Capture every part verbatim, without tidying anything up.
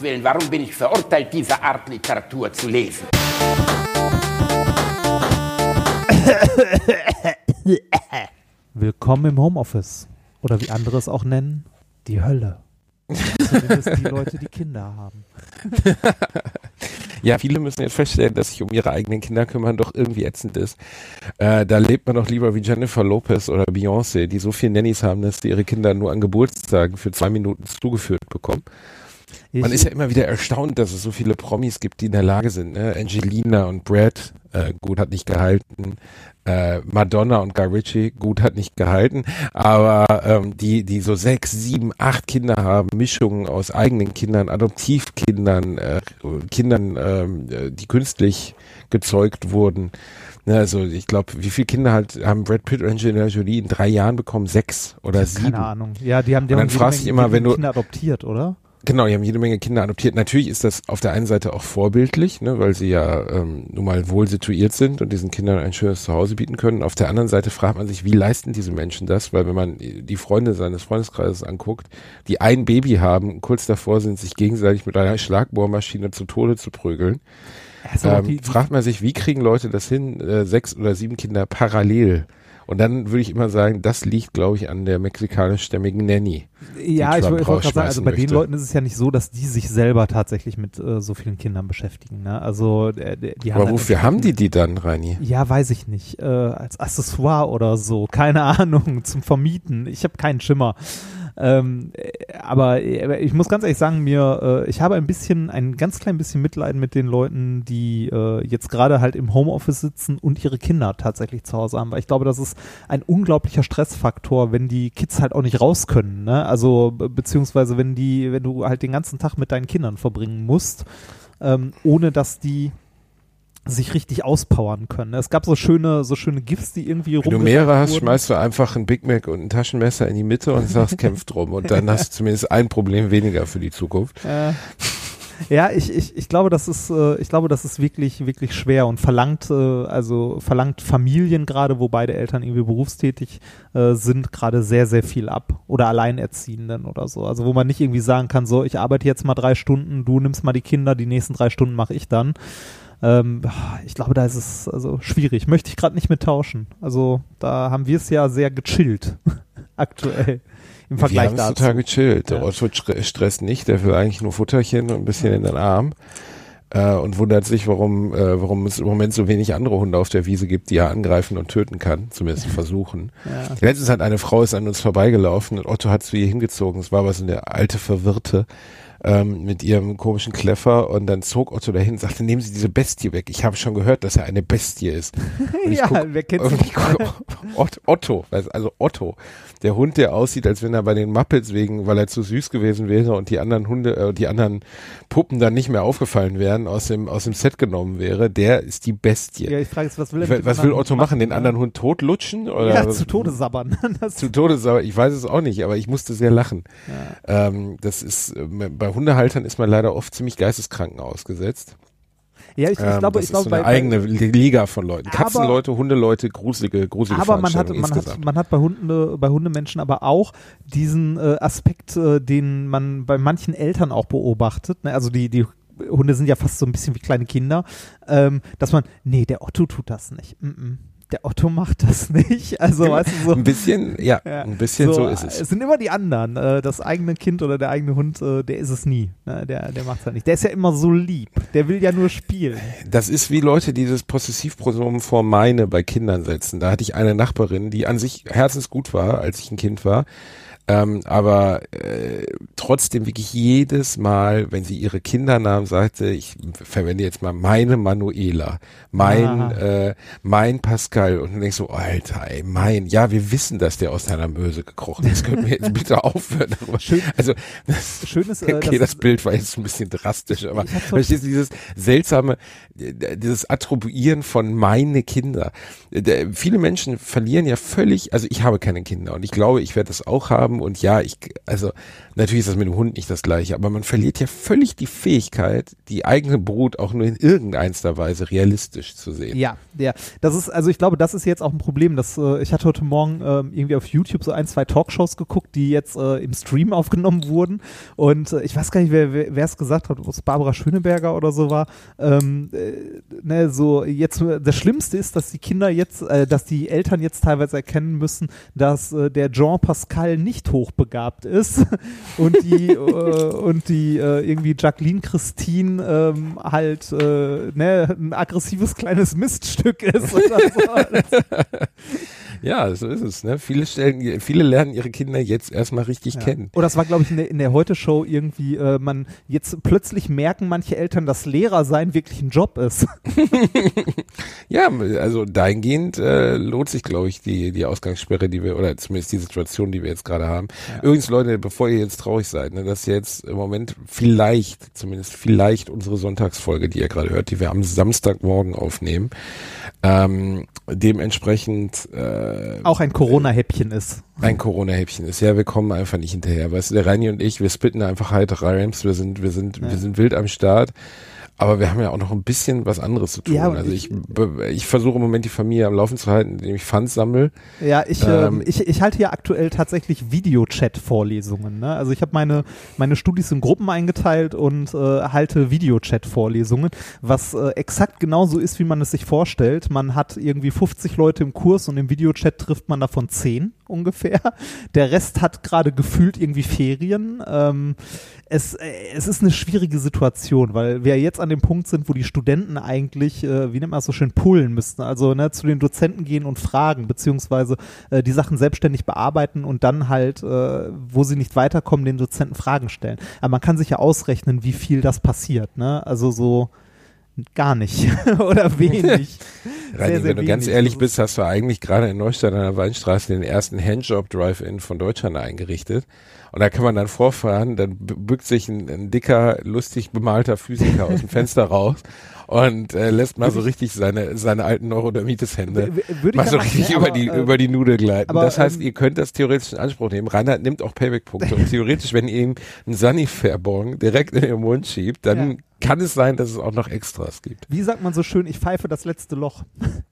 Willen, warum bin ich verurteilt, diese Art Literatur zu lesen? Willkommen im Homeoffice. Oder wie andere es auch nennen, die Hölle. Zumindest die Leute, die Kinder haben. Ja, viele müssen jetzt feststellen, dass sich um ihre eigenen Kinder kümmern doch irgendwie ätzend ist. Äh, da lebt man doch lieber wie Jennifer Lopez oder Beyoncé, die so viele Nannies haben, dass sie ihre Kinder nur an Geburtstagen für zwei Minuten zugeführt bekommen. Ich Man ist ja immer wieder erstaunt, dass es so viele Promis gibt, die in der Lage sind. Ne? Angelina und Brad, äh, gut, hat nicht gehalten. Äh, Madonna und Guy Ritchie, gut, hat nicht gehalten. Aber ähm, die, die so sechs, sieben, acht Kinder haben, Mischungen aus eigenen Kindern, Adoptivkindern, äh, Kindern, äh, die künstlich gezeugt wurden. Ne, also ich glaube, wie viele Kinder halt haben Brad Pitt und Angelina Jolie in drei Jahren bekommen? Sechs oder sieben? Keine Ahnung. Ja, die haben, die und dann haben fragst du dich immer, wenn du Kinder adoptiert, oder? Genau, die haben jede Menge Kinder adoptiert. Natürlich ist das auf der einen Seite auch vorbildlich, ne, weil sie ja ähm, nun mal wohl situiert sind und diesen Kindern ein schönes Zuhause bieten können. Auf der anderen Seite fragt man sich, wie leisten diese Menschen das? Weil wenn man die Freunde seines Freundeskreises anguckt, die ein Baby haben, kurz davor sind, sich gegenseitig mit einer Schlagbohrmaschine zu Tode zu prügeln, Also ähm, die, die, fragt man sich, wie kriegen Leute das hin, äh, sechs oder sieben Kinder parallel? Und dann würde ich immer sagen, das liegt, glaube ich, an der mexikanischstämmigen Nanny. Ja, ich wollte gerade sagen, also bei möchte. den Leuten ist es ja nicht so, dass die sich selber tatsächlich mit äh, so vielen Kindern beschäftigen. Ne? Also äh, die haben Aber wofür haben die die dann, Reini? Ja, weiß ich nicht. Äh, als Accessoire oder so, keine Ahnung, zum Vermieten. Ich habe keinen Schimmer. Ähm, aber ich muss ganz ehrlich sagen, mir, äh, ich habe ein bisschen, ein ganz klein bisschen Mitleid mit den Leuten, die äh, jetzt gerade halt im Homeoffice sitzen und ihre Kinder tatsächlich zu Hause haben, weil ich glaube, das ist ein unglaublicher Stressfaktor, wenn die Kids halt auch nicht raus können, ne? Also be- beziehungsweise wenn die, wenn du halt den ganzen Tag mit deinen Kindern verbringen musst, ähm, ohne dass die sich richtig auspowern können. Es gab so schöne, so schöne GIFs, die irgendwie rum. Wenn du mehrere hast, schmeißt du einfach ein Big Mac und ein Taschenmesser in die Mitte und sagst, kämpft drum. Und dann hast du zumindest ein Problem weniger für die Zukunft. Äh, ja, ich, ich, ich glaube, das ist, äh, ich glaube, das ist wirklich, wirklich schwer und verlangt, äh, also verlangt Familien gerade, wo beide Eltern irgendwie berufstätig äh, sind, gerade sehr, sehr viel ab. Oder Alleinerziehenden oder so. Also wo man nicht irgendwie sagen kann, so, ich arbeite jetzt mal drei Stunden, du nimmst mal die Kinder, die nächsten drei Stunden mache ich dann. Ähm, ich glaube, da ist es also schwierig. Möchte ich gerade nicht mit tauschen. Also da haben wir es ja sehr gechillt aktuell im Vergleich dazu. Wir haben es dazu. total gechillt. Der Ja. Otto stresst nicht, der will eigentlich nur Futterchen und ein bisschen in den Arm äh, und wundert sich, warum, äh, warum es im Moment so wenig andere Hunde auf der Wiese gibt, die er angreifen und töten kann, zumindest versuchen. Ja. Letztens hat eine Frau ist an uns vorbeigelaufen und Otto hat zu ihr hingezogen. Es war aber so eine alte Verwirrte ähm, mit ihrem komischen Kläffer und dann zog Otto dahin und sagte, nehmen Sie diese Bestie weg. Ich habe schon gehört, dass er eine Bestie ist. Und ich Ja, guck, wer kennt und sie ich guck, Otto, Otto, also Otto, der Hund, der aussieht, als wenn er bei den Muppets wegen, weil er zu süß gewesen wäre und die anderen Hunde, äh, die anderen Puppen dann nicht mehr aufgefallen wären, aus dem aus dem Set genommen wäre, der ist die Bestie. Ja, ich frage jetzt, was will er mit dem Was will anderen Otto Hund machen? Den ne? anderen Hund totlutschen? Oder Ja, was? zu Tode sabbern. Das Zu Tode sabbern. Ich weiß es auch nicht, aber ich musste sehr lachen. Ja. Ähm, das ist, äh, bei Hundehaltern ist man leider oft ziemlich Geisteskranken ausgesetzt. Ja, ich, ich Ähm, glaube, das ich glaube, ist so bei, eine eigene Liga von Leuten. Aber- Katzenleute, Hundeleute, gruselige, gruselige aber man hat, Veranstaltungen man hat, insgesamt. man hat bei Hunde, bei Hundemenschen aber auch diesen äh, Aspekt, äh, den man bei manchen Eltern auch beobachtet. Ne? Also die, die Hunde sind ja fast so ein bisschen wie kleine Kinder, ähm, dass man, nee, der Otto tut das nicht. Mm-mm. Der Otto macht das nicht. Also, weißt du, so. Ein bisschen, ja, Ja, ein bisschen so, ist es. Es sind immer die anderen. Äh, das eigene Kind oder der eigene Hund, äh, der ist es nie. Ne? Der, der macht es halt nicht. Der ist ja immer so lieb. Der will ja nur spielen. Das ist wie Leute, die dieses Possessivpronomen vor meine bei Kindern setzen. Da hatte ich eine Nachbarin, die an sich herzensgut war, als ich ein Kind war. Ähm, aber äh, trotzdem wirklich jedes Mal, wenn sie ihre Kindernamen sagte, ich verwende jetzt mal meine Manuela, mein Ah. äh, mein Pascal und dann denkst du, Alter, ey, mein, ja, wir wissen, dass der aus deiner Möse gekrochen ist. Können wir jetzt bitte aufhören? darüber? Schön, Also das, schön ist, äh, okay, dass das Bild war jetzt ein bisschen drastisch, aber Ich hab so- verstehst du, dieses seltsame, äh, dieses Attribuieren von meine Kinder. Äh, Viele Menschen verlieren ja völlig, also ich habe keine Kinder und ich glaube, ich werde das auch haben haben und ja, ich, also natürlich ist das mit dem Hund nicht das Gleiche, aber man verliert ja völlig die Fähigkeit, die eigene Brut auch nur in irgendeiner Weise realistisch zu sehen. Ja, ja, das ist, also ich glaube, das ist jetzt auch ein Problem, dass äh, ich hatte heute Morgen äh, irgendwie auf YouTube so ein, zwei Talkshows geguckt, die jetzt äh, im Stream aufgenommen wurden und äh, ich weiß gar nicht, wer wer es gesagt hat, ob es Barbara Schöneberger oder so war, ähm, äh, ne, so jetzt, das Schlimmste ist, dass die Kinder jetzt, äh, dass die Eltern jetzt teilweise erkennen müssen, dass äh, der Jean Pascal nicht hochbegabt ist und die äh, und die äh, irgendwie Jacqueline Christine ähm, halt äh, ne, ein aggressives kleines Miststück ist oder so. Ja, so ist es. Ne? Viele stellen, viele lernen ihre Kinder jetzt erstmal richtig ja. kennen. Oder das war, glaube ich, in der, in der Heute-Show irgendwie, äh, man jetzt plötzlich merken manche Eltern, dass Lehrer sein wirklich ein Job ist. Ja, also dahingehend äh, lohnt sich, glaube ich, die die Ausgangssperre, die wir, oder zumindest die Situation, die wir jetzt gerade haben. Ja. Übrigens, Leute, bevor ihr jetzt traurig seid, ne, dass jetzt im Moment vielleicht, zumindest vielleicht unsere Sonntagsfolge, die ihr gerade hört, die wir am Samstagmorgen aufnehmen, ähm, dementsprechend äh, auch ein Corona-Häppchen ist. Ein Corona-Häppchen ist. Ja, wir kommen einfach nicht hinterher. Weißt du, der Reini und ich, wir spitten einfach halt Rhymes, wir sind, wir sind, ja. wir sind wild am Start. Aber wir haben ja auch noch ein bisschen was anderes zu tun. Ja, also ich, ich versuche im Moment die Familie am Laufen zu halten, indem ich Funds sammle. Ja, ich, ähm, äh, ich, ich halte hier aktuell tatsächlich Videochat-Vorlesungen. Ne? Also ich habe meine, meine Studis in Gruppen eingeteilt und äh, halte Videochat-Vorlesungen, was äh, exakt genauso ist, wie man es sich vorstellt. Man hat irgendwie fünfzig Leute im Kurs und im Videochat trifft man davon zehn ungefähr. Der Rest hat gerade gefühlt irgendwie Ferien. Ähm, es, äh, es ist eine schwierige Situation, weil wir jetzt an dem Punkt sind, wo die Studenten eigentlich, äh, wie nennt man das so schön, pullen müssten. Also ne, zu den Dozenten gehen und fragen, beziehungsweise äh, die Sachen selbstständig bearbeiten und dann halt, äh, wo sie nicht weiterkommen, den Dozenten Fragen stellen. Aber man kann sich ja ausrechnen, wie viel das passiert. Ne? Also so gar nicht oder wenig. Reini, wenn du ganz ehrlich bist, hast du eigentlich gerade in Neustadt an der Weinstraße den ersten Handjob-Drive-In von Deutschland eingerichtet. Und da kann man dann vorfahren, dann bückt sich ein, ein dicker, lustig bemalter Physiker aus dem Fenster raus und äh, lässt mal so richtig seine seine alten Neurodermitis-Hände mal so richtig über die äh, über die Nudel gleiten. Aber, das heißt, ähm, ihr könnt das theoretisch in Anspruch nehmen. Reinhard nimmt auch Payback-Punkte und theoretisch, wenn ihr ihm einen Sanifair-Bon direkt in den Mund schiebt, dann ja. kann es sein, dass es auch noch Extras gibt. Wie sagt man so schön, ich pfeife das letzte Loch.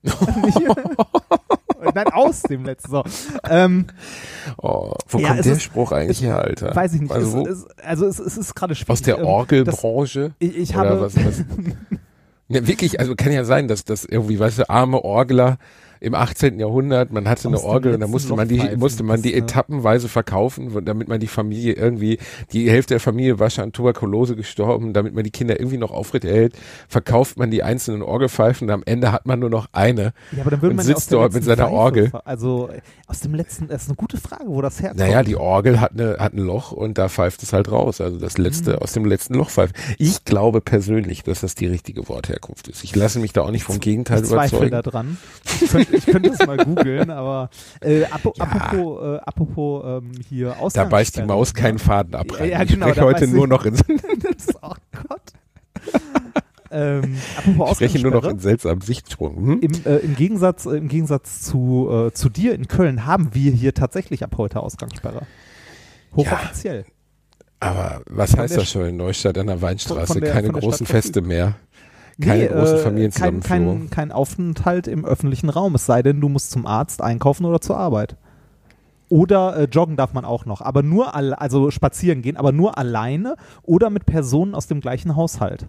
Nein, aus dem letzten. So. Ähm, oh, wo ja, kommt der ist, Spruch eigentlich her, Alter? Weiß ich nicht. Also, es, es, also es, es ist gerade schwierig. Aus der Orgelbranche? Das, ich, ich oder habe was, was? Ne, wirklich, also kann ja sein, dass das irgendwie, weißt du, arme Orgler im achtzehnten Jahrhundert, man hatte eine Orgel und da musste man die musste man die etappenweise verkaufen, damit man die Familie irgendwie, die Hälfte der Familie war schon an Tuberkulose gestorben, damit man die Kinder irgendwie noch aufrecht erhält, verkauft man die einzelnen Orgelpfeifen und am Ende hat man nur noch eine ja, aber dann würde und man sitzt ja dort mit seiner Pfeife, Orgel. Also aus dem letzten, das ist eine gute Frage, wo das herkommt. Naja, die Orgel hat, eine, hat ein Loch und da pfeift es halt raus, also das letzte, mhm. aus dem letzten Loch pfeift. Ich glaube persönlich, dass das die richtige Wortherkunft ist. Ich lasse mich da auch nicht vom Gegenteil ich überzeugen. Ich zweifle da dran. Ich könnte, ich könnte es mal googeln, aber äh, apo, ja. apropos, äh, apropos ähm, hier Ausgangssperre. Da beißt die Maus keinen Faden ab. Ja, ja, genau, ich spreche heute nur noch in oh Gott. ähm, apropos ich spreche nur noch in seltsamen Sichtsprung. Hm? Im, äh, im, Gegensatz, äh, im Gegensatz zu, äh, zu dir in Köln haben wir hier tatsächlich ab heute Ausgangssperre. Hochoffiziell. Ja, aber was von heißt das schon in Neustadt an der Weinstraße? Der, Keine großen Feste mehr. Keine nee, großen äh, Familienzusammenführungen. Kein, kein, kein Aufenthalt im öffentlichen Raum, es sei denn, du musst zum Arzt, einkaufen oder zur Arbeit. Oder äh, joggen darf man auch noch, aber nur, alle, also spazieren gehen, aber nur alleine oder mit Personen aus dem gleichen Haushalt.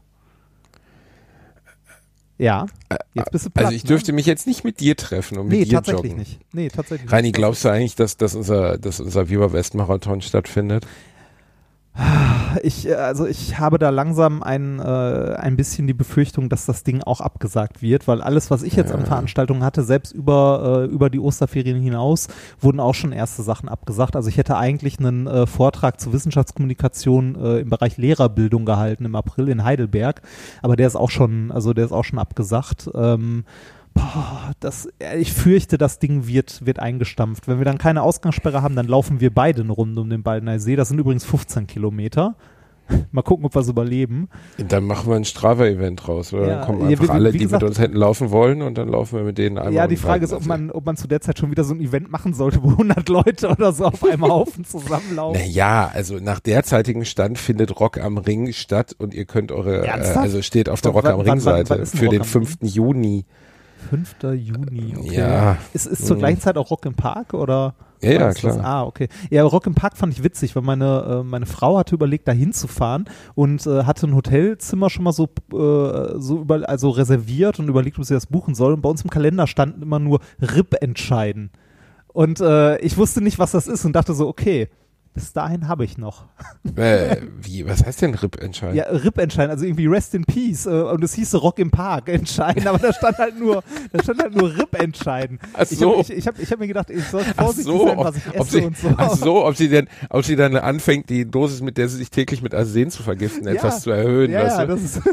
Ja, jetzt bist du platt, also ich dürfte ne? mich jetzt nicht mit dir treffen und mit nee, dir tatsächlich joggen. Nicht. Nee, tatsächlich Reini, nicht. glaubst du eigentlich, dass, dass unser, dass unser Viva West Marathon stattfindet? Ich, also ich habe da langsam ein, äh, ein bisschen die Befürchtung, dass das Ding auch abgesagt wird, weil alles, was ich jetzt ja. an Veranstaltungen hatte, selbst über, äh, über die Osterferien hinaus, wurden auch schon erste Sachen abgesagt. Also ich hätte eigentlich einen äh, Vortrag zur Wissenschaftskommunikation äh, im Bereich Lehrerbildung gehalten im April in Heidelberg, aber der ist auch schon, also der ist auch schon abgesagt. Ähm, Boah, das, ich fürchte, das Ding wird, wird eingestampft. Wenn wir dann keine Ausgangssperre haben, dann laufen wir beide eine Runde um den Baldener See. Das sind übrigens fünfzehn Kilometer. Mal gucken, ob wir es überleben. Und dann machen wir ein Strava-Event raus, oder? Ja, Dann kommen ja, einfach wie- alle, wie die gesagt- mit uns hätten laufen wollen und dann laufen wir mit denen einmal. Ja, die um Frage ist, ob man, ob man zu der Zeit schon wieder so ein Event machen sollte, wo hundert Leute oder so auf einem Haufen zusammenlaufen. Naja, also nach derzeitigem Stand findet Rock am Ring statt und ihr könnt eure, äh, Ernsthaft? also steht auf der Wann- Rock am wann- wann- Ring-Seite wann ist denn für Rock den am fünften Juni. fünfter Juni, okay. Ja. Ist, ist zur Mhm. gleichen Zeit auch Rock im Park oder? Ja, ja, was ist das? klar. Ah, okay. Ja, Rock im Park fand ich witzig, weil meine, äh, meine Frau hatte überlegt, da hinzufahren und äh, hatte ein Hotelzimmer schon mal so, äh, so über, also reserviert und überlegt, ob sie das buchen soll. Und bei uns im Kalender standen immer nur R I P entscheiden. Und äh, ich wusste nicht, was das ist und dachte so, okay, bis dahin habe ich noch. Äh, wie, was heißt denn R I P entscheiden? Ja, R I P entscheiden, also irgendwie Rest in Peace. Äh, und es hieß Rock im Park entscheiden, aber da stand halt nur, da stand halt nur R I P entscheiden. Ach so. Ich habe ich, ich hab, ich hab mir gedacht, ich soll Ach vorsichtig so, sein, was ich ob esse sie, und so. ach so, ob sie denn, ob sie dann anfängt, die Dosis, mit der sie sich täglich mit Arsen zu vergiften, etwas Ja. zu erhöhen. Ja, weißt ja, du? das ist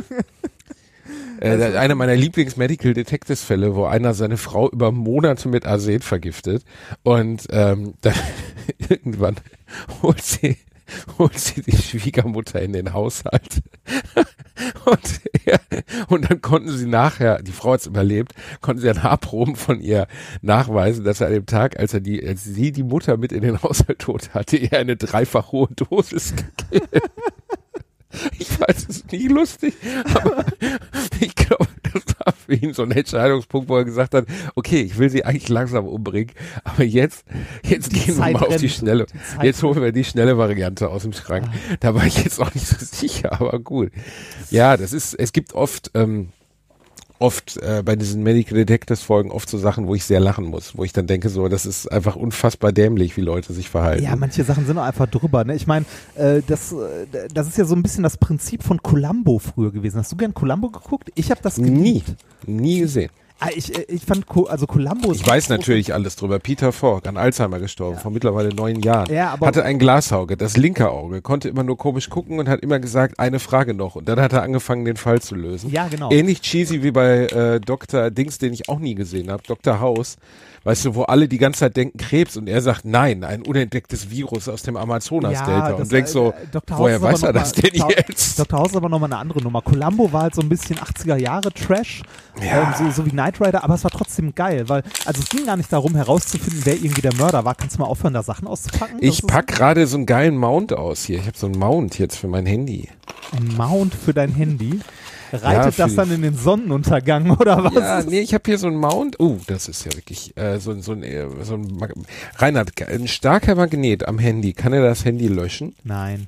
Äh, da- einer meiner Lieblings-Medical Detectives-Fälle, wo einer seine Frau über Monate mit Arsen vergiftet und ähm, dann irgendwann holt sie, holt sie die Schwiegermutter in den Haushalt und, er, und dann konnten sie nachher, die Frau hat es überlebt, konnten sie an Haarproben von ihr nachweisen, dass er an dem Tag, als er die, als sie die Mutter mit in den Haushalt tot hatte, ihr eine dreifach hohe Dosis gegeben. Ich weiß, es ist nie lustig, aber ich glaube, das war für ihn so ein Entscheidungspunkt, wo er gesagt hat, okay, ich will sie eigentlich langsam umbringen, aber jetzt, jetzt Die gehen wir Zeit mal auf die rennt. schnelle, Die Zeit jetzt holen wir die schnelle Variante aus dem Schrank. Da war ich jetzt auch nicht so sicher, aber gut. Ja, das ist, es gibt oft, ähm, oft äh, bei diesen Medical Detectives Folgen oft so Sachen, wo ich sehr lachen muss, wo ich dann denke so, das ist einfach unfassbar dämlich, wie Leute sich verhalten. Ja, manche Sachen sind auch einfach drüber. Ne? Ich meine, äh, das, äh, das ist ja so ein bisschen das Prinzip von Columbo früher gewesen. Hast du gern Columbo geguckt? Ich habe das Nie, geliebt. nie gesehen. Ah, ich, äh, ich fand, Co- also Columbo ist Ich weiß natürlich alles drüber. Peter Falk, an Alzheimer gestorben, vor mittlerweile neun Jahren. Ja, aber- hatte ein Glasauge, das linke Auge, konnte immer nur komisch gucken und hat immer gesagt, eine Frage noch. Und dann hat er angefangen, den Fall zu lösen. Ja, genau. Ähnlich cheesy wie bei äh, Doktor Dings, den ich auch nie gesehen habe, Doktor House. Weißt du, wo alle die ganze Zeit denken Krebs und er sagt, nein, ein unentdecktes Virus aus dem Amazonas-Delta. das, und du denkst so, äh, Doktor woher House ist weiß er aber das noch mal- denn Doktor- jetzt? Doktor House ist aber nochmal eine andere Nummer. Columbo war halt so ein bisschen achtziger Jahre Trash, Ja. ähm, so, so wie Knight Rider, aber es war trotzdem geil, weil, also es ging gar nicht darum herauszufinden, wer irgendwie der Mörder war. Kannst du mal aufhören, da Sachen auszupacken? Das Ich ist pack gerade so einen geilen Mount aus hier. Ich habe so einen Mount jetzt für mein Handy. ein Mount für dein Handy. Reitet Ja, für das die- dann in den Sonnenuntergang oder was? Ja, nee, ich habe hier so einen Mount. Oh, das ist ja wirklich äh, so, so ein, äh, so ein Mag Reinhard, ein starker Magnet am Handy. Kann er das Handy löschen? Nein.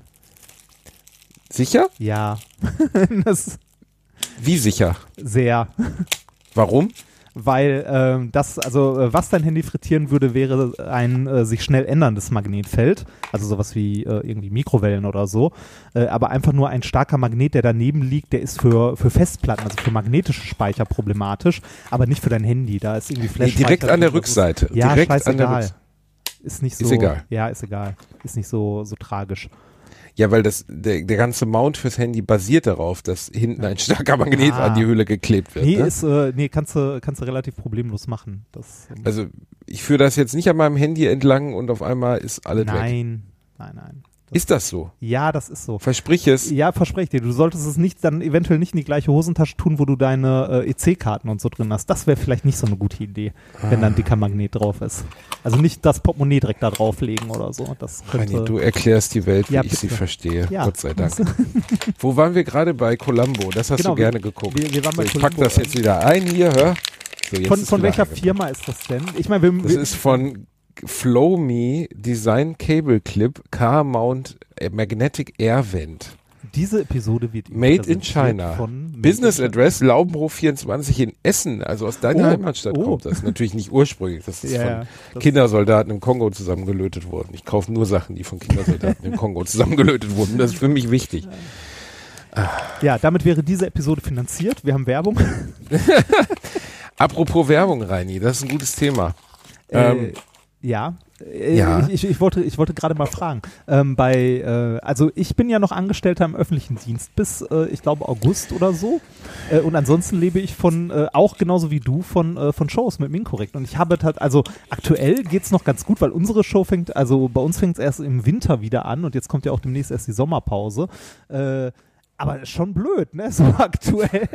Sicher? Ja. das Wie sicher? sehr. Warum? Weil ähm, das, also äh, was dein Handy frittieren würde, wäre ein äh, sich schnell änderndes Magnetfeld, also sowas wie äh, irgendwie Mikrowellen oder so, äh, aber einfach nur ein starker Magnet, der daneben liegt, der ist für, für Festplatten, also für magnetische Speicher problematisch, aber nicht für dein Handy, da ist irgendwie Nee, Flash. direkt an der Rückseite. Ja, direkt an der scheißegal. Rückseite. Ist nicht so. Ist egal. Ja, ist egal. Ist nicht so, so tragisch. Ja, weil das der, der ganze Mount fürs Handy basiert darauf, dass hinten ein starker Magnet Ah. an die Hülle geklebt wird. Nee, ne? ist, äh, nee kannst, du, kannst du relativ problemlos machen. Das, ähm, Also ich führe das jetzt nicht an meinem Handy entlang und auf einmal ist alles weg. nein, nein, nein. Ist das so? Ja, das ist so. Versprich es. Ja, verspreche ich dir. Du solltest es nicht dann eventuell nicht in die gleiche Hosentasche tun, wo du deine äh, E C-Karten und so drin hast. Das wäre vielleicht nicht so eine gute Idee, wenn da ein dicker Magnet drauf ist. Also nicht das Portemonnaie direkt da drauflegen oder so. Das könnte, Rani, du erklärst die Welt, wie Ja, ich sie bitte. verstehe. Ja. Gott sei Dank. Wo waren wir gerade bei Columbo? Das hast Genau, du gerne wir- geguckt. wir- wir waren bei so, ich pack Columbo, das jetzt wieder ein hier, hör. So, jetzt Von, ist von wieder welcher angekommen. Firma ist das denn? Ich meine, wir, Das wir, ist von FlowMe Design Cable Clip Car Mount äh, Magnetic Air Vent. diese Episode wird Ihnen Made in präsentiert China. Von Made Business in Address Laubenbrook vierundzwanzig in Essen, also aus deiner Oh, Heimatstadt oh. kommt das. Natürlich nicht ursprünglich, das ist Ja, von ja, das- Kindersoldaten im Kongo zusammengelötet worden. Ich kaufe nur Sachen, die von Kindersoldaten im Kongo zusammengelötet wurden. Das ist für mich wichtig. Ja, damit wäre diese Episode finanziert. Wir haben Werbung. Apropos Werbung, Reini, das ist ein gutes Thema. Äh, Ähm, Ja, äh, Ja. Ich, ich, ich wollte, ich wollte gerade mal fragen. Ähm, bei, äh, also ich bin ja noch Angestellter im öffentlichen Dienst bis, äh, ich glaube, August oder so. Äh, und ansonsten lebe ich von, äh, auch genauso wie du, von, äh, von Shows mit Minkorrekt. Und ich habe halt, also aktuell geht's noch ganz gut, weil unsere Show fängt, also bei uns fängt es erst im Winter wieder an und jetzt kommt ja auch demnächst erst die Sommerpause. Äh, aber schon blöd, ne, so aktuell.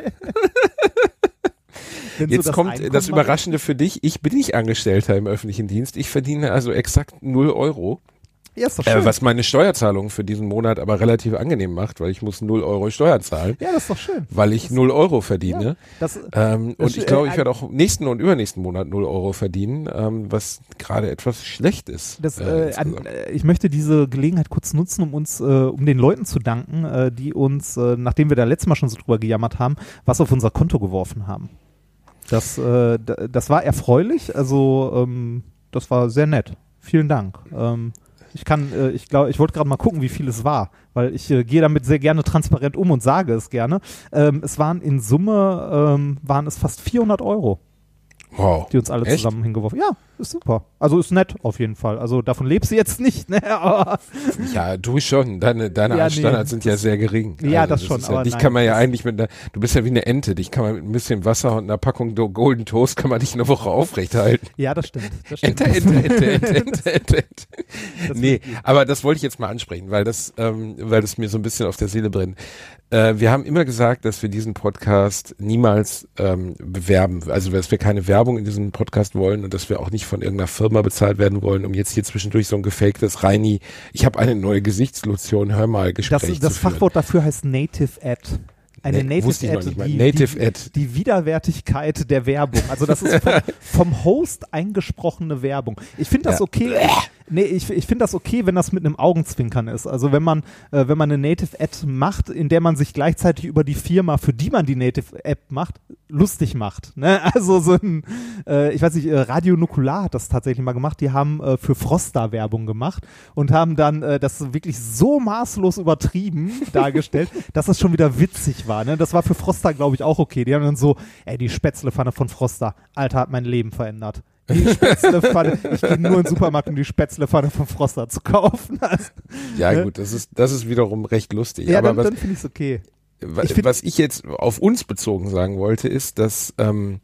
Wenn Jetzt so das kommt Einkommen das mal- Überraschende für dich. Ich bin nicht Angestellter im öffentlichen Dienst. Ich verdiene also exakt null Euro. Ja, ist doch schön. Äh, was meine Steuerzahlung für diesen Monat aber relativ angenehm macht, weil ich muss null Euro Steuern zahlen, ja, das ist doch schön. weil ich null Euro verdiene. Ja, das, Ähm, Das und ich sch- glaube, äh, ich werde auch nächsten und übernächsten Monat null Euro verdienen, ähm, was gerade etwas schlecht ist. Das, äh, äh, an, insgesamt. äh, ich möchte diese Gelegenheit kurz nutzen, um uns, äh, um den Leuten zu danken, äh, die uns, äh, nachdem wir da letztes Mal schon so drüber gejammert haben, was auf unser Konto geworfen haben. Das, äh, d- das war erfreulich, also ähm, das war sehr nett. Vielen Dank. Ähm, ich kann, äh, ich glaube, ich wollte gerade mal gucken, wie viel es war, weil ich äh, gehe damit sehr gerne transparent um und sage es gerne. Ähm, es waren in Summe, ähm, waren es fast vierhundert Euro, Wow. die uns alle Echt? zusammen hingeworfen. Ja, ist super. Also ist nett auf jeden Fall. Also davon lebst du jetzt nicht, ne? Aber Ja, du schon. Deine, deine Ja, nee, Standards sind ja sehr gering. Ja, Also das schon, ist Ja, aber dich nein, kann man ja das- eigentlich mit einer, du bist ja wie eine Ente, dich kann man mit ein bisschen Wasser und einer Packung Do- Golden Toast kann man dich eine Woche aufrechthalten. ja, das stimmt. Das stimmt. Ente, Ente, Ente, Ente, Ente, Ente, Ente. Das Nee, finde ich. aber das wollte ich jetzt mal ansprechen, weil das, ähm, weil das mir so ein bisschen auf der Seele brennt. Äh, wir haben immer gesagt, dass wir diesen Podcast niemals ähm, bewerben, also dass wir keine Werbung in diesem Podcast wollen und dass wir auch nicht von irgendeiner Firma bezahlt werden wollen, um jetzt hier zwischendurch so ein gefaktes Reini, ich habe eine neue Gesichtslotion, hör mal, Gespräch Das, zu das führen. Fachwort dafür heißt Native Ad. Eine Nee, wusste ich Native noch Ad, nicht mal. die, Native die, Ad. die Widerwärtigkeit der Werbung. Also das ist vom, vom Host eingesprochene Werbung. Ich finde das Ja. okay. Nee, ich, ich finde das okay, wenn das mit einem Augenzwinkern ist. Also wenn man, äh, wenn man eine Native Ad macht, in der man sich gleichzeitig über die Firma, für die man die Native Ad macht, lustig macht. Ne? Also so ein, äh, ich weiß nicht, äh, Radio Nukular hat das tatsächlich mal gemacht. Die haben äh, für Frosta Werbung gemacht und haben dann äh, das wirklich so maßlos übertrieben dargestellt, dass es schon wieder witzig war. Ne? Das war für Frosta, glaube ich, auch okay. Die haben dann so, ey, die Spätzlepfanne von Frosta, Alter, hat mein Leben verändert. Die Spätzlepfanne, ich gehe nur in den Supermarkt, um die Spätzlepfanne von Frosta zu kaufen. Also, Ja ne? gut, das ist, das ist wiederum recht lustig. Ja, aber dann, was, dann finde ich es okay. Wa- Ich find- was ich jetzt auf uns bezogen sagen wollte, ist, dass ähm,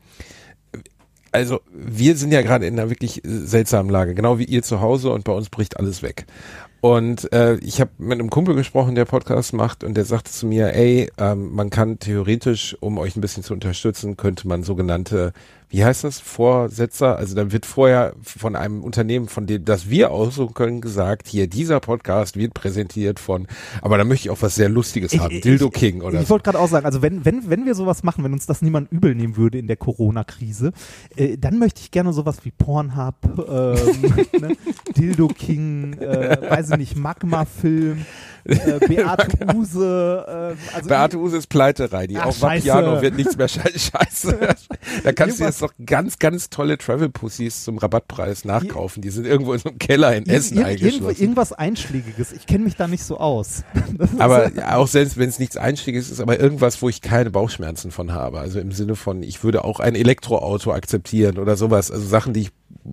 also wir sind ja gerade in einer wirklich äh, seltsamen Lage, genau wie ihr zu Hause und bei uns bricht alles weg. Und äh, ich habe mit einem Kumpel gesprochen, der Podcast macht und der sagte zu mir, ey, ähm, man kann theoretisch, um euch ein bisschen zu unterstützen, könnte man sogenannte, wie heißt das, Vorsetzer, also dann wird vorher von einem Unternehmen, von dem das wir aussuchen können, gesagt, hier, dieser Podcast wird präsentiert von, aber da möchte ich auch was sehr Lustiges haben, Dildo King oder Ich so. wollte gerade auch sagen, also wenn, wenn, wenn wir sowas machen, wenn uns das niemand übel nehmen würde in der Corona-Krise, äh, dann möchte ich gerne sowas wie Pornhub, ähm, ne? Dildo King, äh, weiß ich nicht, Magma-Film, äh, Beate Use, äh, also Beate Use ist pleite, Reini. Ach, Auf scheiße. Vapiano wird nichts mehr sche scheiße. Da kannst du Irgendwas- jetzt noch ganz, ganz tolle Travel-Pussys zum Rabattpreis nachkaufen. Die sind irgendwo in so einem Keller in Essen Ir- ir- irgendwo- eingeschlossen. irgendwas Einschlägiges. Ich kenne mich da nicht so aus. Das ist- Aber ja, auch selbst wenn es nichts Einstiegiges ist, aber irgendwas, wo ich keine Bauchschmerzen von habe. Also im Sinne von, ich würde auch ein Elektroauto akzeptieren oder sowas. Also Sachen, die ich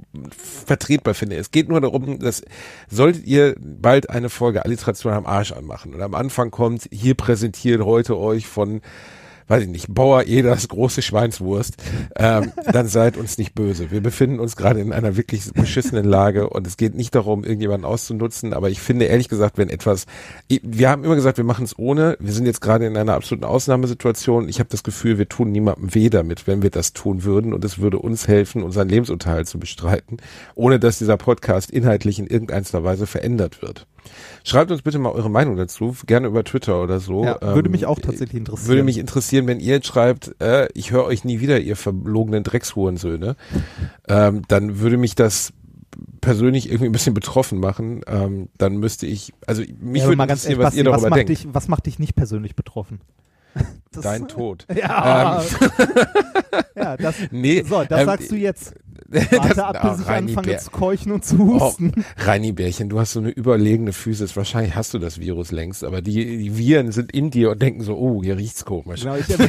vertretbar finde. Es geht nur darum, dass solltet ihr bald eine Folge Alliteration am Arsch anmachen und am Anfang kommt, hier präsentiert heute euch von, weiß ich nicht, Bauer Eders große Schweinswurst, ähm, dann seid uns nicht böse. Wir befinden uns gerade in einer wirklich beschissenen Lage und es geht nicht darum, irgendjemanden auszunutzen, aber ich finde ehrlich gesagt, wenn etwas, wir haben immer gesagt, wir machen es ohne, wir sind jetzt gerade in einer absoluten Ausnahmesituation, ich habe das Gefühl, wir tun niemandem weh damit, wenn wir das tun würden und es würde uns helfen, unseren Lebensunterhalt zu bestreiten, ohne dass dieser Podcast inhaltlich in irgendeiner Weise verändert wird. Schreibt uns bitte mal eure Meinung dazu, gerne über Twitter oder so. Ja, würde Ähm, mich auch tatsächlich interessieren. Würde mich interessieren, wenn ihr jetzt schreibt, äh, ich höre euch nie wieder, ihr verlogenen Dreckshurensöhne, ähm, dann würde mich das persönlich irgendwie ein bisschen betroffen machen. Ähm, dann müsste ich, also mich Ja, aber würde mal ganz interessieren, ehrlich, was ihr Basti, darüber was macht denkt. dich, was macht dich nicht persönlich betroffen? Das- Dein Tod. Ja, Ähm, ja das, nee, so, das ähm, sagst du jetzt. Warte ab, bis ich Reini anfange Bär. zu keuchen und zu husten. Oh, Reini Bärchen, du hast so eine überlegene Physis. Wahrscheinlich hast du das Virus längst, aber die, die Viren sind in dir und denken so, oh, hier riecht's komisch. Genau, ich ich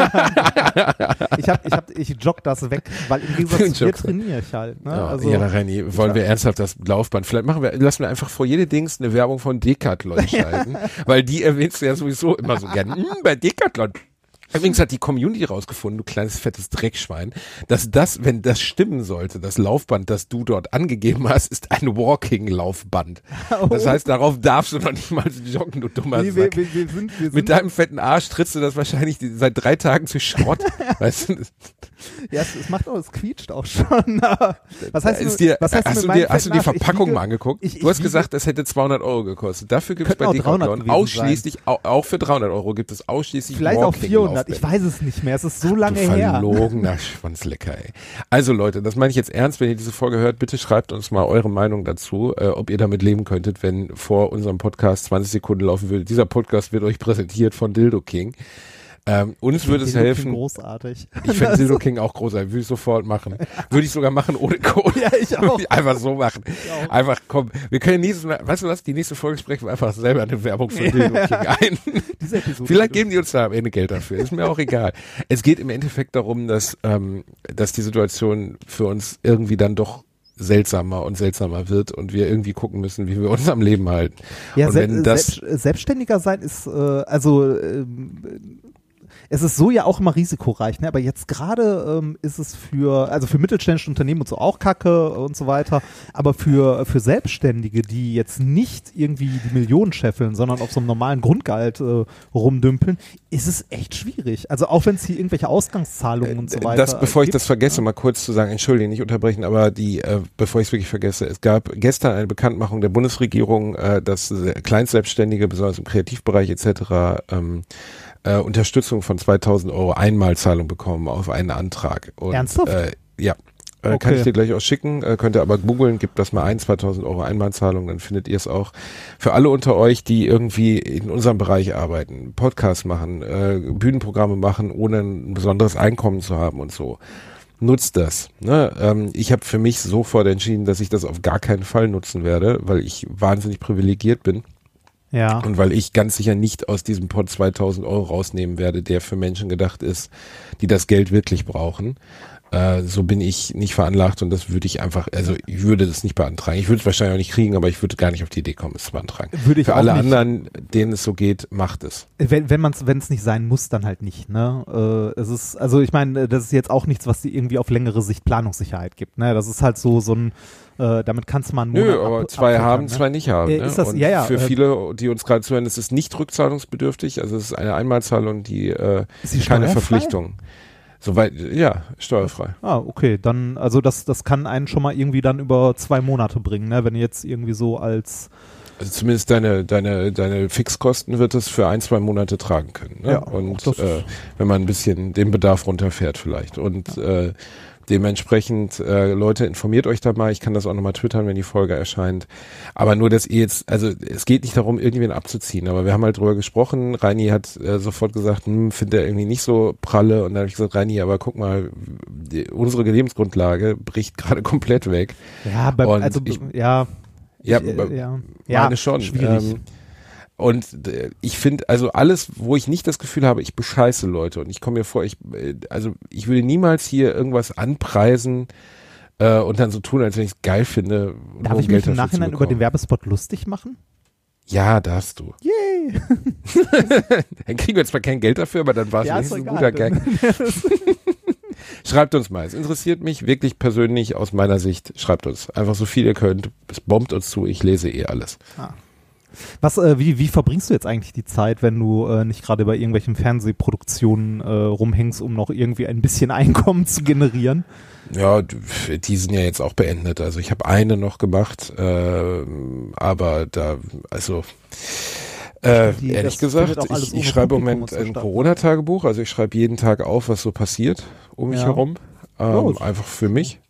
hab, ich hab, ich jogge das weg, weil im Gegensatz zu dir trainiere ich halt. Ne? Ja, Also, ja, Reini, wollen wir ernsthaft das Laufband, vielleicht machen wir, lassen wir einfach vor jede Dings eine Werbung von Decathlon schalten, weil die erwähnst du ja sowieso immer so gern. Hm, bei Decathlon. Übrigens hat die Community rausgefunden, du kleines fettes Dreckschwein, dass das, wenn das stimmen sollte, das Laufband, das du dort angegeben hast, ist ein Walking-Laufband. Oh. Das heißt, darauf darfst du noch nicht mal joggen, du dummer nee, Sack. wir, wir, wir sind, wir sind Mit deinem fetten Arsch trittst du das wahrscheinlich seit drei Tagen zu Schrott. Weißt du? Ja, es, es macht auch, es quietscht auch schon. Was heißt ist du, dir, was heißt hast du, du dir, hast du die Arsch? Verpackung wiege, mal angeguckt? Ich, ich du hast wiege, gesagt, das hätte zweihundert Euro gekostet. Dafür gibt es bei Decathlon ausschließlich, auch, auch für dreihundert Euro gibt es ausschließlich vielleicht auch vierhundert, Laufbänder. ich weiß es nicht mehr, es ist so Ach, lange du her. Verlogener Schwanzlecker, ey. Also Leute, das meine ich jetzt ernst, wenn ihr diese Folge hört, bitte schreibt uns mal eure Meinung dazu, äh, ob ihr damit leben könntet, wenn vor unserem Podcast zwanzig Sekunden laufen würde. Dieser Podcast wird euch präsentiert von Dildo King. Ähm, uns würde es helfen. Großartig. Ich finde Dildo King auch großartig, würde ich sofort machen. Würde ich sogar machen ohne Code. Ja, ich auch. Einfach so machen. Einfach, komm, wir können nächstes Mal, weißt du was, die nächste Folge sprechen wir einfach selber eine Werbung von Dildo King ein. Diese Episode Vielleicht geben die uns da am Ende Geld dafür, ist mir auch egal. Es geht im Endeffekt darum, dass, ähm, dass die Situation für uns irgendwie dann doch seltsamer und seltsamer wird und wir irgendwie gucken müssen, wie wir uns am Leben halten. Ja, und wenn se das selbst, Selbstständiger sein ist, äh, also ähm, es ist so ja auch immer risikoreich, ne? Aber jetzt gerade ähm, ist es für, also für mittelständische Unternehmen und so auch Kacke und so weiter, aber für, für Selbstständige, die jetzt nicht irgendwie die Millionen scheffeln, sondern auf so einem normalen Grundgehalt äh, rumdümpeln, ist es echt schwierig. Also auch wenn es hier irgendwelche Ausgangszahlungen und so weiter das, bevor ich gibt, das vergesse, ja. mal kurz zu sagen, entschuldige, nicht unterbrechen, aber die, äh, bevor ich es wirklich vergesse, es gab gestern eine Bekanntmachung der Bundesregierung, äh, dass Kleinstselbstständige, besonders im Kreativbereich et cetera, ähm, Äh, Unterstützung von zweitausend Euro Einmalzahlung bekommen auf einen Antrag. Und, Ernsthaft? Äh, ja. Äh, Okay. Kann ich dir gleich auch schicken, äh, könnt ihr aber googeln, gebt das mal ein, zweitausend Euro Einmalzahlung, dann findet ihr es auch. Für alle unter euch, die irgendwie in unserem Bereich arbeiten, Podcasts machen, äh, Bühnenprogramme machen, ohne ein besonderes Einkommen zu haben und so. Nutzt das. Ne? Ähm, ich habe für mich sofort entschieden, dass ich das auf gar keinen Fall nutzen werde, weil ich wahnsinnig privilegiert bin. Ja. Und weil ich ganz sicher nicht aus diesem Pot zweitausend Euro rausnehmen werde, der für Menschen gedacht ist, die das Geld wirklich brauchen. Äh, so bin ich nicht veranlagt und das würde ich einfach, also ich würde das nicht beantragen. Ich würde es wahrscheinlich auch nicht kriegen, aber ich würde gar nicht auf die Idee kommen, es zu beantragen. Würde ich für auch alle nicht. anderen, denen es so geht, macht es. Wenn, wenn man es, wenn es nicht sein muss, dann halt nicht, ne? Äh, es ist, also ich meine, das ist jetzt auch nichts, was dir irgendwie auf längere Sicht Planungssicherheit gibt, ne? Das ist halt so, so ein, äh, damit kannst du mal einen Monat Nö, aber ab, zwei abfedern, haben, ne? zwei nicht haben. Äh, Ne? ist das- und ja, ja, für äh, viele, die uns gerade zuhören, ist es nicht rückzahlungsbedürftig, also es ist eine Einmalzahlung, die äh, Ist die keine steuerfrei? Verpflichtung. Soweit, ja, steuerfrei. Ah, okay, dann, also das, das kann einen schon mal irgendwie dann über zwei Monate bringen, ne? Wenn ihr jetzt irgendwie so als, Also zumindest deine, deine, deine Fixkosten wird es für ein, zwei Monate tragen können. Ne? Ja, und das- äh, wenn man ein bisschen den Bedarf runterfährt vielleicht. Und äh, dementsprechend, äh, Leute, informiert euch da mal. Ich kann das auch nochmal twittern, wenn die Folge erscheint. Aber nur, dass ihr jetzt, also es geht nicht darum, irgendwen abzuziehen. Aber wir haben halt drüber gesprochen. Reini hat äh, sofort gesagt, hm, findet er irgendwie nicht so pralle. Und dann habe ich gesagt, Reini, aber guck mal, die, unsere Lebensgrundlage bricht gerade komplett weg. ja, bei, Und also, ich- ja, Ja, ich, be- äh, ja, meine ja, schon. schwierig. Ähm, und äh, ich finde, also alles, wo ich nicht das Gefühl habe, ich bescheiße Leute und ich komme mir vor, ich, äh, also ich würde niemals hier irgendwas anpreisen äh, und dann so tun, als wenn ich es geil finde. Darf nur um ich Geld mich im dafür zu Nachhinein über den bekommen. Werbespot lustig machen? Ja, darfst du. Yay! Dann kriegen wir zwar kein Geld dafür, aber dann war es Ja, wenigstens ist ein egal. guter Gag. Schreibt uns mal, es interessiert mich wirklich persönlich aus meiner Sicht. Schreibt uns einfach so viel ihr könnt. Es bombt uns zu, ich lese eh alles. Was, äh, wie, wie verbringst du jetzt eigentlich die Zeit, wenn du äh, nicht gerade bei irgendwelchen Fernsehproduktionen äh, rumhängst, um noch irgendwie ein bisschen Einkommen zu generieren? Ja, d- die sind ja jetzt auch beendet. Also ich habe eine noch gemacht, äh, aber da, also äh, Die- ehrlich das findet gesagt, auch alles ich, ohne ich schreibe im Publikum Moment und so ein statt. Corona-Tagebuch. Also ich schreibe jeden Tag auf, was so passiert um mich Ja. herum. Ähm, Oh, ist- einfach für mich.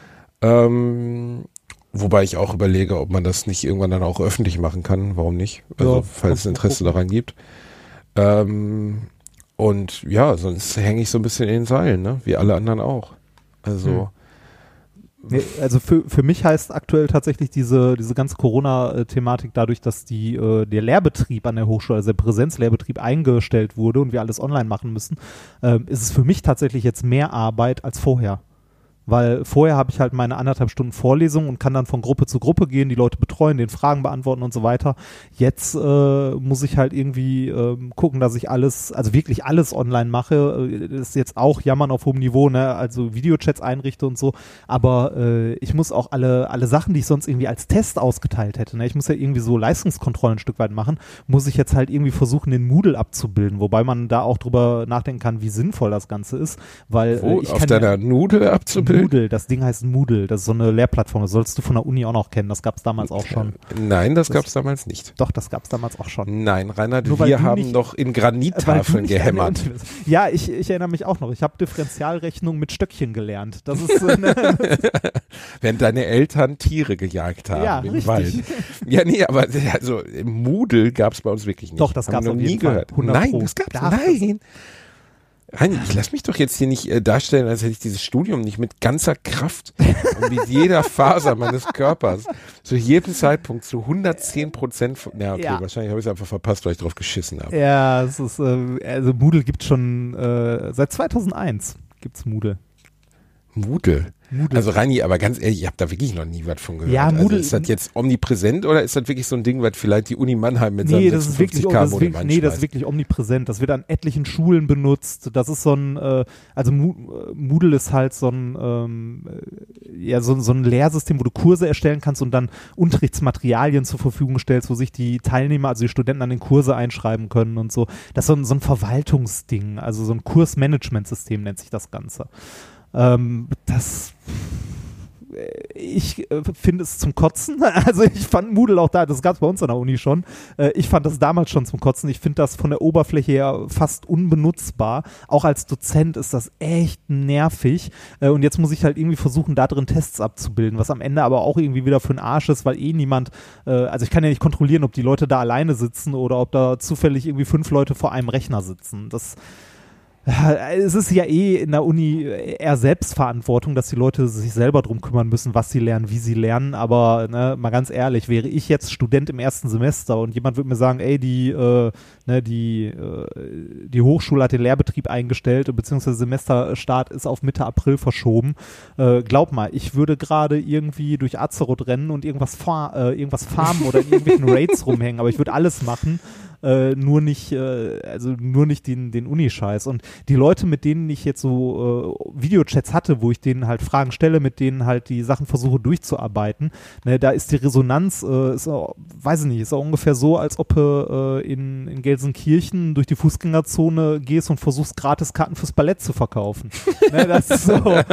Ähm, wobei ich auch überlege, ob man das nicht irgendwann dann auch öffentlich machen kann. Warum nicht? Also Ja, falls kannst es du Interesse gucken. daran gibt. Ähm, und ja, sonst hänge ich so ein bisschen in den Seilen, ne? Wie alle anderen auch. Also Nee, also für, für mich heißt aktuell tatsächlich diese, diese ganze Corona-Thematik dadurch, dass die, äh, der Lehrbetrieb an der Hochschule, also der Präsenzlehrbetrieb eingestellt wurde und wir alles online machen müssen, äh, ist es für mich tatsächlich jetzt mehr Arbeit als vorher. Weil vorher habe ich halt meine anderthalb Stunden Vorlesung und kann dann von Gruppe zu Gruppe gehen, die Leute betreuen, den Fragen beantworten und so weiter. Jetzt äh, muss ich halt irgendwie äh, gucken, dass ich alles, also wirklich alles online mache. Das ist jetzt auch Jammern auf hohem Niveau, ne? Also Videochats einrichte und so. Aber äh, ich muss auch alle, alle Sachen, die ich sonst irgendwie als Test ausgeteilt hätte, ne? Ich muss ja irgendwie so Leistungskontrollen ein Stück weit machen, muss ich jetzt halt irgendwie versuchen, den Moodle abzubilden. Wobei man da auch drüber nachdenken kann, wie sinnvoll das Ganze ist. Weil, Wo, äh, ich auf kann deiner ja, Moodle abzubilden? Moodle, das Ding heißt Moodle, das ist so eine Lehrplattform, das sollst du von der Uni auch noch kennen, das gab es damals auch schon. Nein, das, das gab es damals nicht. Doch, das gab es damals auch schon. Nein, Reinhard, Nur wir haben nicht, noch in Granittafeln gehämmert. Ja, ich, ich erinnere mich auch noch, ich habe Differentialrechnung mit Stöckchen gelernt. Das ist äh, ne, Während deine Eltern Tiere gejagt haben ja, im richtig. Wald. Ja, nee, aber also Moodle gab es bei uns wirklich nicht. Doch, das gab es noch nie gehört. Nein, Pro. das gab's Darf nein. Heini, ich lass mich doch jetzt hier nicht äh, darstellen, als hätte ich dieses Studium nicht mit ganzer Kraft und mit jeder Faser meines Körpers zu jedem Zeitpunkt zu hundertzehn Prozent. Ja, okay, ja. wahrscheinlich habe ich es einfach verpasst, weil ich drauf geschissen habe. Ja, es ist, äh, also Moodle gibt schon äh, seit zweitausendeins gibt's Moodle. Moodle. Moodle. Also Reini, aber ganz ehrlich, ich habe da wirklich noch nie was von gehört. Ja, Moodle, also ist das jetzt omnipräsent oder ist das wirklich so ein Ding, was vielleicht die Uni Mannheim mit nee, seinem das ist wirklich, sechsundfünfzig K das ist Modem wirklich, nee, das ist wirklich omnipräsent. Das wird an etlichen Schulen benutzt. Das ist so ein, äh, also Moodle ist halt so ein, ähm, ja, so, so ein Lehrsystem, wo du Kurse erstellen kannst und dann Unterrichtsmaterialien zur Verfügung stellst, wo sich die Teilnehmer, also die Studenten an den Kurse einschreiben können und so. Das ist so ein, so ein Verwaltungsding, also so ein Kursmanagementsystem nennt sich das Ganze. Ähm, das ich äh, finde es zum Kotzen. Also ich fand Moodle auch da, das gab es bei uns an der Uni schon. Äh, ich fand das damals schon zum Kotzen. Ich finde das von der Oberfläche her fast unbenutzbar. Auch als Dozent ist das echt nervig. Äh, und jetzt muss ich halt irgendwie versuchen, da drin Tests abzubilden, was am Ende aber auch irgendwie wieder für den Arsch ist, weil eh niemand, äh, also ich kann ja nicht kontrollieren, ob die Leute da alleine sitzen oder ob da zufällig irgendwie fünf Leute vor einem Rechner sitzen. Das Es ist ja eh in der Uni eher Selbstverantwortung, dass die Leute sich selber drum kümmern müssen, was sie lernen, wie sie lernen, aber ne, mal ganz ehrlich, wäre ich jetzt Student im ersten Semester und jemand würde mir sagen, ey, die, äh, ne, die, äh, die Hochschule hat den Lehrbetrieb eingestellt, beziehungsweise Semesterstart ist auf Mitte April verschoben, äh, glaub mal, ich würde gerade irgendwie durch Azeroth rennen und irgendwas, fa- äh, irgendwas farmen oder in irgendwelchen Raids rumhängen, aber ich würde alles machen. Äh, nur nicht, äh, also nur nicht den, den Uni-Scheiß. Und die Leute, mit denen ich jetzt so äh, Videochats hatte, wo ich denen halt Fragen stelle, mit denen halt die Sachen versuche durchzuarbeiten, ne, da ist die Resonanz, äh, ist, auch, weiß ich nicht, ist auch ungefähr so, als ob du äh, in, in Gelsenkirchen durch die Fußgängerzone gehst und versuchst, Gratiskarten fürs Ballett zu verkaufen. Ne, das ist so.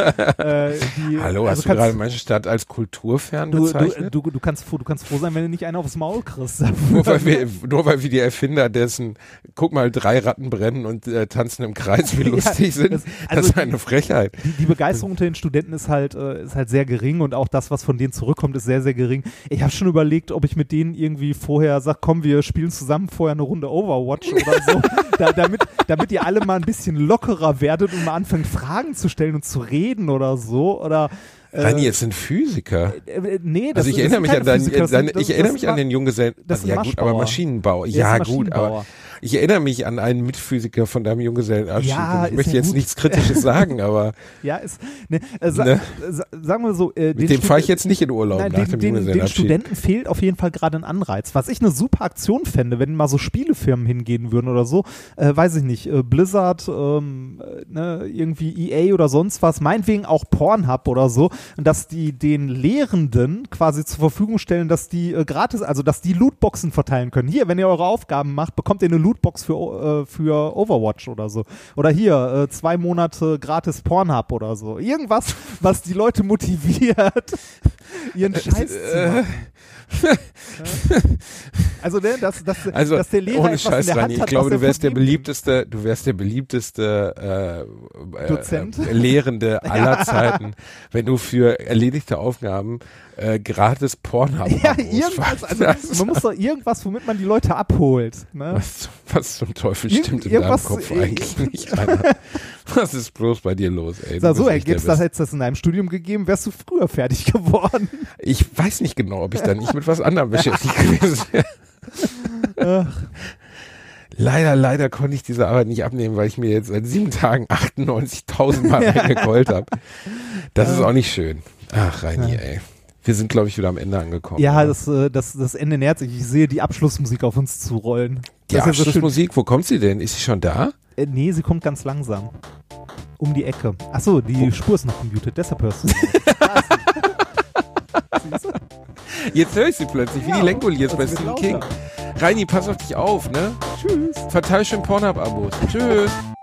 Äh, die, Hallo, also hast du gerade meine Stadt als kulturfern du, bezeichnet? du, du, du, kannst, du kannst froh sein, wenn du nicht einen aufs Maul kriegst. Nur weil wir, nur weil wir die Erfinder dessen, guck mal, drei Ratten brennen und äh, tanzen im Kreis, wie lustig ja, sind. Das, also das ist eine Frechheit. Die, die Begeisterung unter den Studenten ist halt, äh, ist halt sehr gering und auch das, was von denen zurückkommt, ist sehr, sehr gering. Ich habe schon überlegt, ob ich mit denen irgendwie vorher sage, komm, wir spielen zusammen vorher eine Runde Overwatch oder so, da, damit, damit ihr alle mal ein bisschen lockerer werdet und mal anfangt, Fragen zu stellen und zu reden oder so, oder Rani, es sind Physiker. Äh, nee, das also ich das erinnere mich an deinen, Physiker, deine, das, ich erinnere das mich war, an den Junggesellen. Das ist ja gut, aber Maschinenbau. Ja gut, aber ich erinnere mich an einen Mitphysiker von deinem Junggesellenabschied. Ja, ich möchte ja jetzt gut. nichts Kritisches sagen, aber ja, ist, ne, äh, sa, ne? sa, sagen wir so. Äh, Mit dem fahre ich jetzt nicht in Urlaub nein, nach den, dem den, den Junggesellenabschied. Studenten fehlt auf jeden Fall gerade ein Anreiz. Was ich eine super Aktion fände, wenn mal so Spielefirmen hingehen würden oder so, äh, weiß ich nicht, äh, Blizzard, ähm, äh, ne, irgendwie E A oder sonst was, meinetwegen auch Pornhub oder so, und dass die den Lehrenden quasi zur Verfügung stellen, dass die äh, gratis, also dass die Lootboxen verteilen können. Hier, wenn ihr eure Aufgaben macht, bekommt ihr eine Lootbox für, äh, für Overwatch oder so. Oder hier, äh, zwei Monate gratis Pornhub oder so. Irgendwas, was die Leute motiviert, ihren Scheiß zu machen. Also, ne, dass, dass, Also, dass der Lehrer ohne etwas Scheiß, in der Hand Rani, ich hat, glaube, was du er wärst der von ihm beliebteste, du wärst der beliebteste äh, Dozent? äh, Lehrende aller Zeiten, wenn du für erledigte Aufgaben äh, gratis Pornhub Ja, irgendwas, also man muss doch irgendwas, womit man die Leute abholt. Ne? Was, was zum Teufel Irgend- stimmt in deinem irgendwas, Kopf äh, eigentlich nicht, Alter? Was ist bloß bei dir los, ey? Du Sag so, bist ey, echt der gibt's das, Beste. hättest das in deinem Studium gegeben, wärst du früher fertig geworden. Ich weiß nicht genau, ob ich da nicht mit was anderem beschäftigt gewesen wäre. Leider, leider konnte ich diese Arbeit nicht abnehmen, weil ich mir jetzt seit sieben Tagen achtundneunzigtausend Mal reingekeult habe. Das ist auch nicht schön. Ach, Reini, Ja. ey. Wir sind, glaube ich, wieder am Ende angekommen. Ja, oder? das, äh, das, das Ende nähert sich. Ich sehe die Abschlussmusik auf uns zurollen. Die Das ist ja so schön- Abschlussmusik, wo kommt sie denn? Ist sie schon da? Äh, nee, sie kommt ganz langsam. Um die Ecke. Achso, die Spur ist noch gemutet, deshalb hörst du sie. Siehst du? Jetzt höre ich sie plötzlich, wie Ja, die Lenkoliers das bei wird Stephen lauter. King. Reini, pass auf dich auf, ne? Tschüss. Verteil schön Pornhub-Abos. Tschüss.